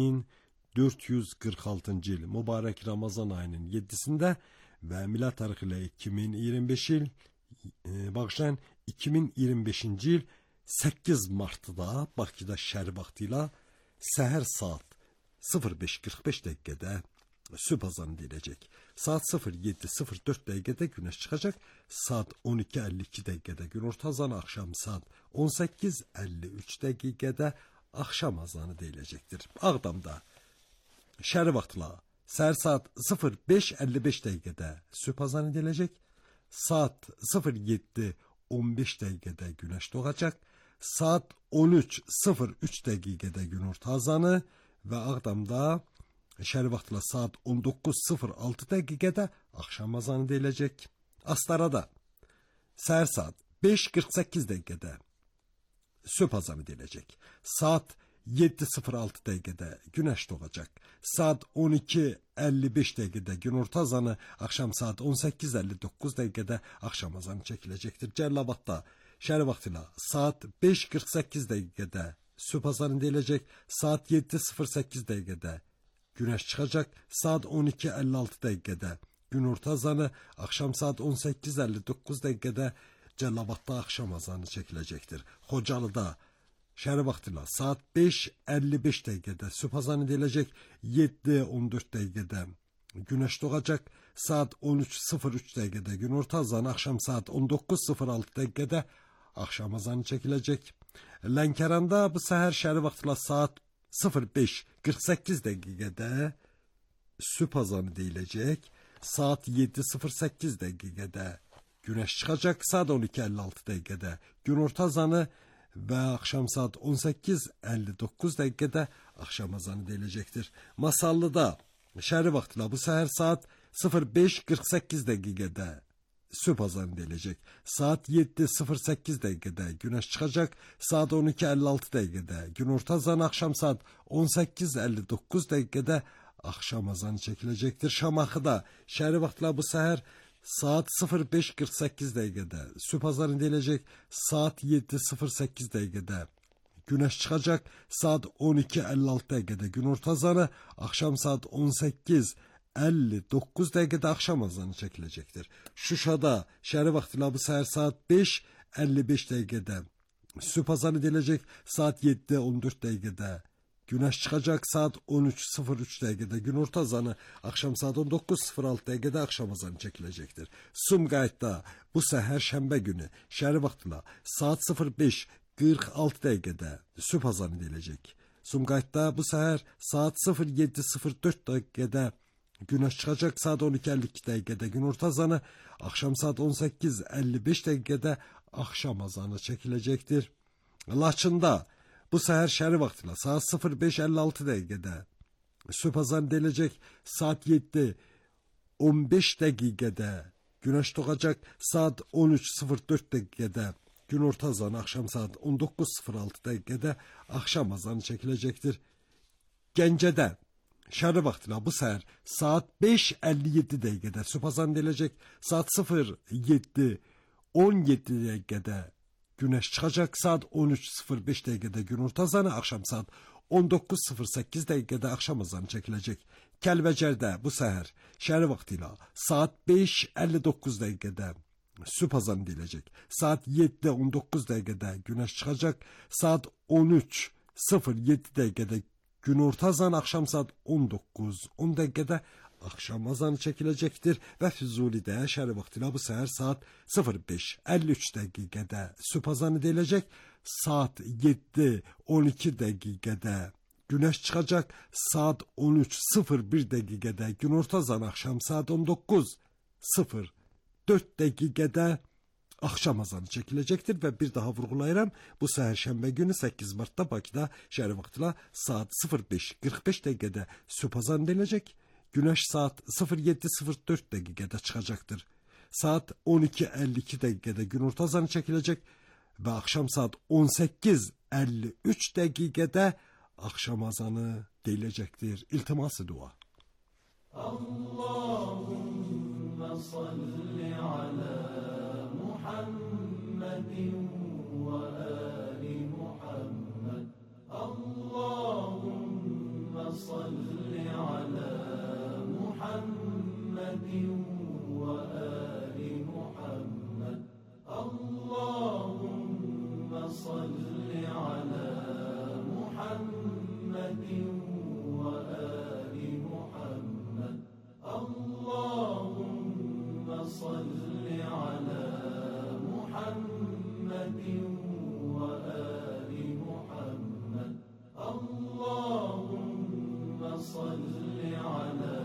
1446-cı il, mübarək Ramazan ayının 7-sində və milad tarixi ilə 2025 il, bağışlayın 2025-ci il 8 martda Bakıda şəhər vaxtı ilə səhər saat 05:45 dəqiqədə sübh azanı deyiləcək. Saat 07:04 dəqiqədə günəş çıxacaq. Saat 12:52 dəqiqədə günorta azanı, axşam saat 18:53 dəqiqədə axşam azanı deyiləcəkdir. Ağdamda şəhər vaxtla səhər saat 05:55 dəqiqədə sübh azanı deyiləcək. Saat 07:15 dəqiqədə günəş doğacaq. Saat 13:03 dəqiqədə günorta azanı və Ağdamda şəhər vaxtla saat 19:06 dəqiqədə axşam azanı deyiləcək. Astarada səhər saat 5:48 dəqiqədə sübh azanı deyiləcək. Saat 7:06 dəqiqədə günəş doğacaq. Saat 12:55 dəqiqədə günorta azanı, axşam saat 18:59 dəqiqədə axşam azanı çəkiləcəkdir. Cəlilabadda şəhər vaxtı ilə saat 5:48 dəqiqədə sübh azanı deyiləcək. Saat 7:08 dəqiqədə günəş çıxacaq. Saat 12:56 dəqiqədə günorta azanı, axşam saat 18:59 dəqiqədə Cəlilabadda axşam azanı çəkiləcəkdir. Xocalıda şəhər vaxtı ilə saat 5:55 dəqiqədə sübh azanı deyiləcək. 7:14 dəqiqədə günəş doğacaq. Saat 13:03 dəqiqədə günorta azanı, axşam saat 19:06 dəqiqədə axşam azanı çəkiləcək. Lənkəranda bu səhər şəhər vaxtı ilə saat 05:48 dəqiqədə sübh azanı deyiləcək. Saat 7:08 dəqiqədə günəş çıxacaq. Saat 12:56 dəqiqədə günorta azanı və axşam saat 18:59 dəqiqədə axşam azanı deyiləcəkdir. Masallıda şəhər vaxtı ilə bu səhər saat 05:48 dəqiqədə sübh azanı deyiləcək. Saat 7:08 dəqiqədə günəş çıxacaq. Saat 12:56 dəqiqədə günorta azanı, axşam saat 18:59 dəqiqədə axşam azanı çəkiləcəkdir. Şamaxıda şəhər vaxtı bu səhər saat 05:48 dəqiqədə sübh azanı deyiləcək. Saat 7:08 dəqiqədə günəş çıxacaq. Saat 12:56 dəqiqədə günorta azanı, axşam saat 18:59 dəqiqədə axşam azanı çəkiləcəkdir. Şuşada şəhər vaxtı ilə bu səhər saat 5:55 dəqiqədə sübh azanı deyiləcək. Saat 7:14 dəqiqədə Güneş çıkacak saat 13:03 dəqiqədə günorta azanı, akşam saat 19:06 dəqiqədə akşam azanı çekilecektir. Sumqayıtda bu səhər şənbə günü şəhər vaxtıyla saat 05:46 dəqiqədə sübh azanı edilecek. Sumqayıtda bu səhər saat 07:04 dəqiqədə güneş çıkacak, saat 12:52 dəqiqədə günorta azanı, akşam saat 18:55 dəqiqədə akşam azanı çekilecektir. Laçında bu səhər şəhər vaxtıyla saat 05:56 dəqiqədə sübh azanı edilecek. Saat 7:15 dəqiqədə güneş doğacak. Saat 13:04 dəqiqədə günorta azanı, akşam saat 19:06 dəqiqədə akşam azanı çekilecektir. Gəncədə şəhər vaxtıyla bu səhər saat 5:57 dəqiqədə sübh azanı edilecek. Saat 07:17 dəqiqədə güneş çıkacak. Saat 13:05 dəqiqədə günorta azanı, akşam saat 19:08 dəqiqədə akşam azanı çekilecek. Kəlbəcərdə bu səhər şəhər vaxtıyla saat 5:59 dəqiqədə sübh azanı edilecek. Saat 7:19 dəqiqədə güneş çıkacak. Saat 13:07 dəqiqədə günorta azanı, akşam saat 19:10 dəqiqədə akşam azanı çekilecektir. Ve Füzuli'de şəhər vaxtıyla bu səhər saat 05:53 dəqiqədə sübh azanı edilecek. Saat 7:12 dəqiqədə güneş çıkacak. Saat 13:01 dəqiqədə günorta azanı, akşam saat 19:04 dəqiqədə akşam azanı çekilecektir. Ve bir daha vurgulayıram, bu səhər şənbə günü 8 Mart'ta Bakıda şəhər vaxtıyla saat 05:45 dəqiqədə sübh azanı edilecek. Güneş saat 07:04 dəqiqədə çıkacaktır. Saat 12:52 dəqiqədə günorta azanı çekilecek ve akşam saat 18:53 dəqiqədə akşam azanı deyilecektir. İltiması dua. Allahümme salli ala Muhammedin ve ali Muhammed. Allahümme salli ala Muhammedin ve ali Muhammed. Allahümme salli ala Muhammedin ve ali Muhammed. Allahümme salli ala Muhammedin ve ali Muhammed. Allahümme salli ala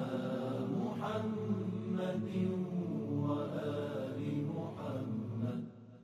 Muhammedin ve ali Muhammed.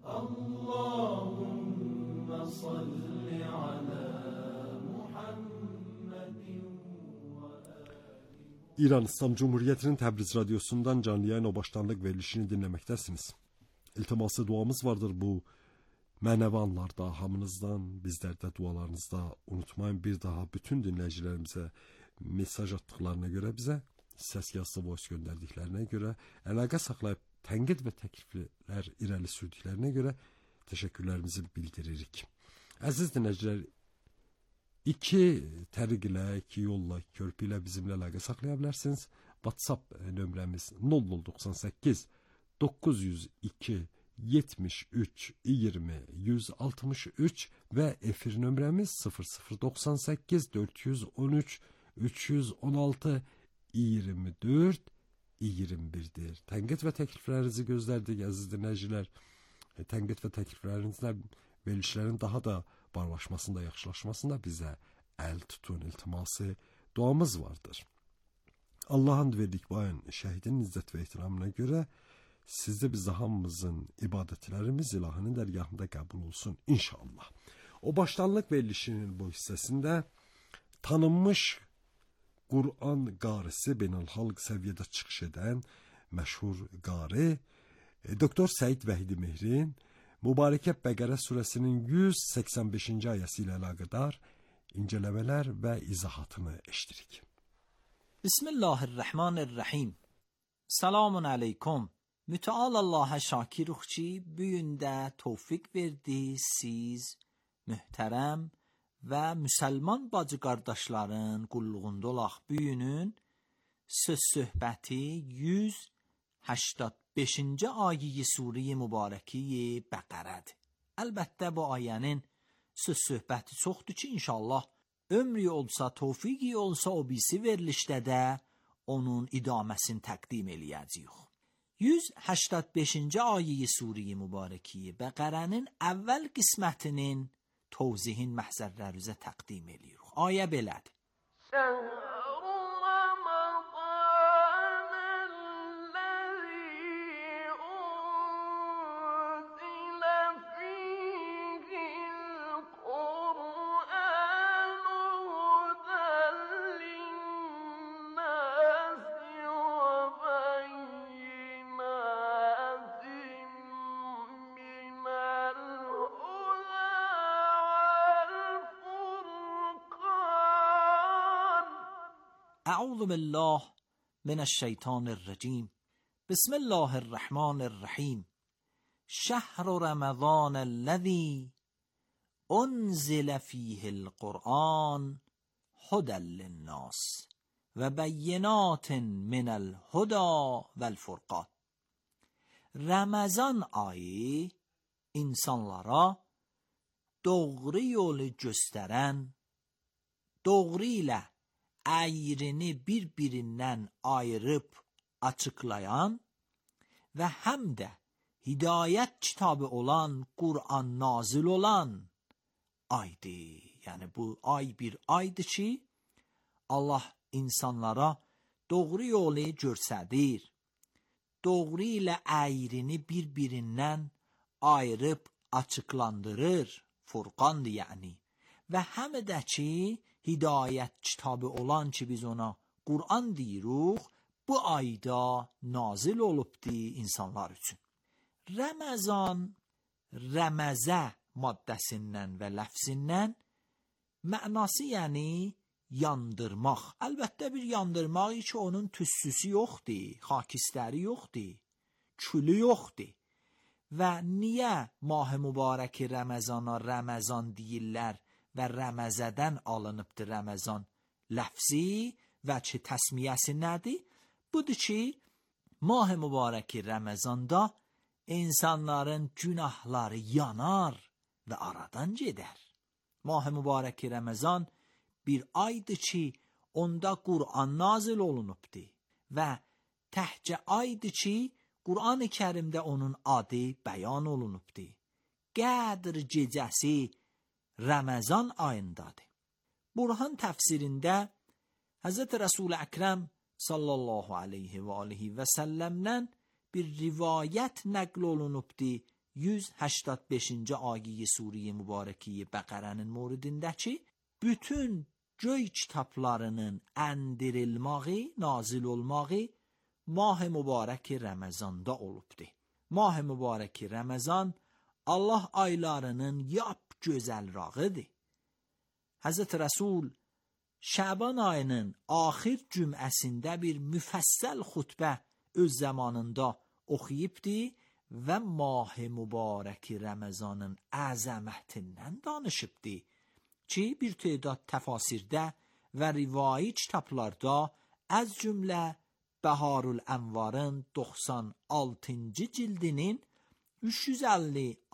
Allahümme salli ala Muhammedin ve İran İslam Cumhuriyeti'nin Təbriz Radyosu'ndan canlı yayın o başlandık verilişini dinlemektesiniz. İltiması duamız vardır bu mənəvi anlarda hamınızdan, bizlərdə dualarınızda unutmayın. Bir daha bütün dinləyicilərimizə mesaj attıklarına göre, bize ses yazısı voice gönderdiklerine göre, əlaqə saxlayıb tənqid və təkliflər irəli sürdüklerine göre teşekkürlerimizi bildiririk. Əziz dinləyicilər, iki təriq ilə, iki yolla, körpü ilə bizimlə əlaqə saxlaya bilərsiniz. WhatsApp nömrəmiz 0098 902 73 20 163 ve efir nömrəmiz 0098 413 316 24 21'dir. Tənqid və təkliflərinizi gözlərdik əziz dinləyicilər. Tənqid və təkliflərinizlə verilişlərin daha da barlaşmasında, yaxşılaşmasında bizə əl tutun, iltiması duamız vardır. Allah'ın verdik bu ayın şəhidin izzət və ehtiramına görə sizdə bizdə hamımızın ibadətlərimiz ilahinin dərgahında qəbul olsun inşallah. O başlanlıq verilişinin bu hissəsində tanınmış Kur'an qarisi, beynəlxalq səviyyədə çıxış edən məşhur qari Doktor Səid Vəhidi Mehrin Mübarəkə Bəqərə surəsinin 185-ci ayəsi ilə əlaqədar incələmələr və izahatını eşdirik. Bismillahirrahmanirrahim. Selamun aleyküm. Müteal Allah'a şakiruk ki büyünde tevfik verdi siz mühterem ve Müslüman bacı kardeşlerin qulluğunda olaq. Büyünün söz söhbəti 185-ci ayə-i Sure-i Mübarəki Bəqərədir. Əlbəttə bu ayənin söz söhbəti çoxdur ki, inşallah ömrü olsa, tövfiqi olsa o birisi verilişdə də onun idaməsini təqdim eləyəcəyik. 185-ci ayəyi Sure-i Mübarəkiyə Bəqərənin əvvəl qismətinin tövzihin məhzərləri üzə təqdim eləyirik. Ayə belədir. أعوذ بالله من الشيطان الرجيم بسم الله الرحمن الرحيم شهر رمضان الذي أنزل فيه القرآن هدى للناس وبينات من الهدى والفرقان. Ramazan ayı insanlara doğru yolu göstərən, doğru ilə əyrini bir-birindən ayırıb açıqlayan və həm də hidayət kitabı olan Qur'an nazil olan aydır. Yəni bu ay bir aydır ki, Allah insanlara doğru yolu göstərir. Doğru ilə əyrini bir-birindən ayırıb açıqlandırır. Furqandır yəni. Və həm də ki, hidayət kitabı olan ki biz ona Qur'an deyirik, bu ayda nazil olubdi insanlar üçün. Ramazan, rəməzə maddəsindən və ləfzindən mənası yəni yandırmaq. Əlbəttə bir yandırmaq ki onun tüssüsü yoxdur, xakistəri yoxdur, külü yoxdur. Və niyə mah-ı mübarəki Ramazana Ramazan deyirlər və rəməzədən alınıbdır Ramazan ləfzi və ki təsmiyəsi nədir? Budur ki, mah-ı mübarəki Ramazanda insanların günahları yanar və aradan gedər. Mah-ı mübarəki Ramazan bir aydır ki, onda Qur'an nazil olunubdur və təhcə aydır ki, Qur'an-ı Kərimdə onun adı bəyan olunubdur. Qədr gecəsi Ramazan ayındadır. Burhan təfsirində Hz. Resul-i Əkrəm sallallahu aleyhi və alihi və səlləmdən bir rivayət nəql olunubdur 185-ci ayəyi Sure-i Mübarəkiyə Bəqərənin moridində ki, bütün göy kitablarının endirilməyi, nazil olmağı mah-ı mübarəki Ramazanda olubdur. Mah-ı mübarəki Ramazan Allah aylarının yap gözəl rağıdır. Hz. Resul Şaban ayının axir cüməsində bir müfəssəl xutbə öz zamanında oxuyubdur və mah-ı mübarəki Ramazanın əzəmətindən danışıbdır ki, bir tədad təfasirdə və rivayi kitablarda az cümlə Bəharul Ənvarın 96-cı cildinin 350